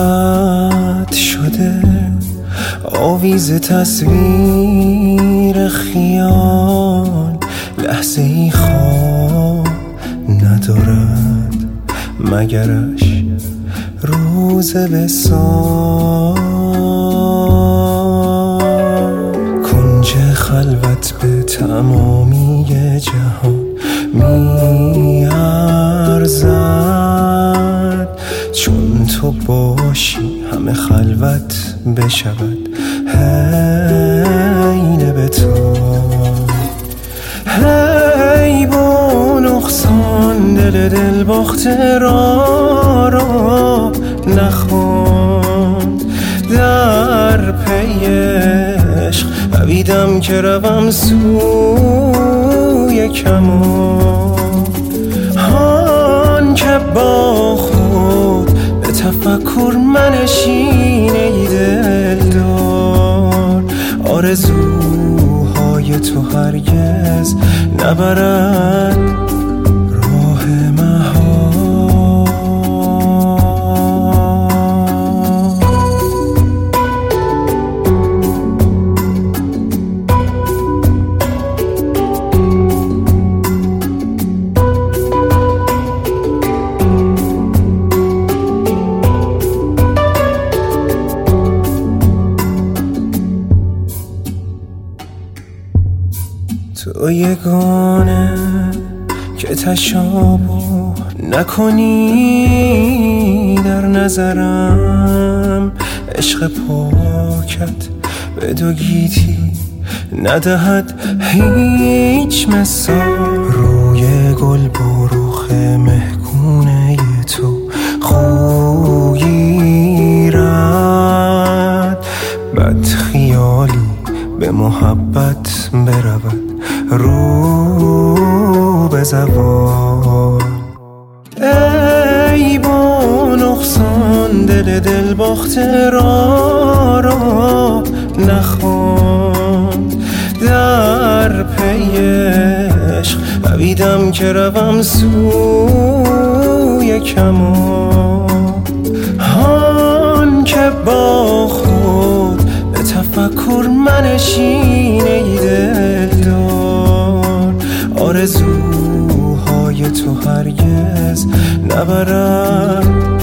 خط شده آویز تصویر خیال، لحظه ای خواب ندارد مگرش روز وصال. کنج خلوت به تمامی جهان میارزد، چون تو باشی همه خلوت بشود حین به تو. هی با نقصان دل باخته را نخواند، در پی عشق دویدم که روم سوی کمان. هان که با خود به تفکر منشین ای دلدار، آرزوهای تو هرگز نبرد راه محال. تو یگانه که تشابه نکنی در نظرم، عشق پاکت به دو گیتی ندهد هیچ مثال. روی گل بروخ مهگونه تو خوگیرد، بد خیالی به محبت برود رو به زوال. ای با نقصان دل باخته را نخواند، در پی عشق دویدم که روم سوی کمان. هان که با خود به تفکر منشین ای دلدار، آرزوهای تو هرگز نبرد